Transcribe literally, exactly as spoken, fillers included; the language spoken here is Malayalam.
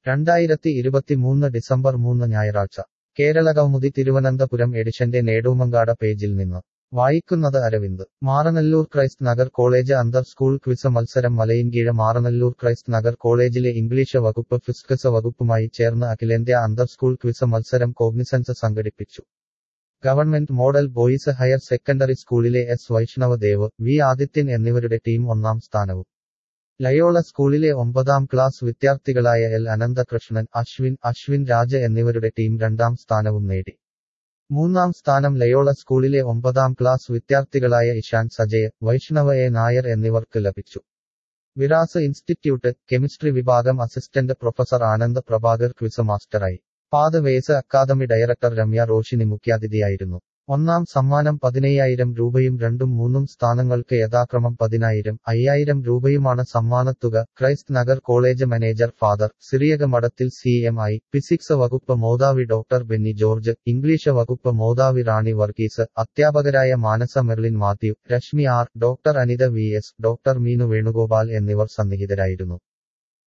രണ്ടായിരത്തി ഇരുപത്തിമൂന്ന് ഡിസംബർ മൂന്ന് ഞായറാഴ്ച കേരളകൗമുദി തിരുവനന്തപുരം എഡിഷന്റെ നേടൂമങ്കാട പേജിൽ നിന്ന് വായിക്കുന്നത് അരവിന്ദ്. മാറനല്ലൂർ ക്രൈസ്റ്റ് നഗർ കോളേജ് അന്തർ സ്കൂൾ ക്വിസ് മത്സരം മലയിൻകീഴ് മാറനല്ലൂർ ക്രൈസ്റ്റ് നഗർ കോളേജിലെ ഇംഗ്ലീഷ് വകുപ്പ് ഫിസിക്സ് വകുപ്പുമായി ചേർന്ന് അഖിലേന്ത്യാ അന്തർ സ്കൂൾ ക്വിസ് മത്സരം കോഗ്നിസൻസ് സംഘടിപ്പിച്ചു. Government model boys higher secondary സ്കൂളിലെ എസ് വൈഷ്ണവ് ദേവ്, വി ആദിത്യൻ എന്നിവരുടെ ടീം ഒന്നാം സ്ഥാനവും. ലയോള സ്കൂളിലെ ഒമ്പതാം ക്ലാസ് വിദ്യാർത്ഥികളായ എൽ അനന്തകൃഷ്ണൻ, അശ്വിൻ, അശ്വിൻ രാജ് എന്നിവരുടെ ടീം രണ്ടാം സ്ഥാനവും നേടി. മൂന്നാം സ്ഥാനം ലയോള സ്കൂളിലെ ഒമ്പതാം ക്ലാസ് വിദ്യാർത്ഥികളായ ഇഷാൻ സജയ്, വൈഷ്ണവ എ നായർ എന്നിവർക്ക് ലഭിച്ചു. വിറാസ് ഇൻസ്റ്റിറ്റ്യൂട്ട് കെമിസ്ട്രി വിഭാഗം assistant professor Anand Prabhakar quiz മാസ്റ്ററായി. Pathways academy director Ramya Roshini മുഖ്യാതിഥിയായിരുന്നു. ഒന്നാം സമ്മാനം പതിനയ്യായിരം രൂപയും രണ്ടും മൂന്നും സ്ഥാനങ്ങൾക്ക് യഥാക്രമം പതിനായിരം, അയ്യായിരം രൂപയുമാണ് സമ്മാനത്തുക. Christ Nagar college manager father Cyriac Madathil C M I, physics വകുപ്പ് മേധാവി ഡോക്ടർ ബെന്നി ജോർജ്, ഇംഗ്ലീഷ് വകുപ്പ് മേധാവി റാണി വർഗീസ്, അധ്യാപകരായ Manasa Merlin Mathew, Reshmi R, doctor Anitha V S, doctor Meenu Venugopal എന്നിവർ സന്നിഹിതരായിരുന്നു.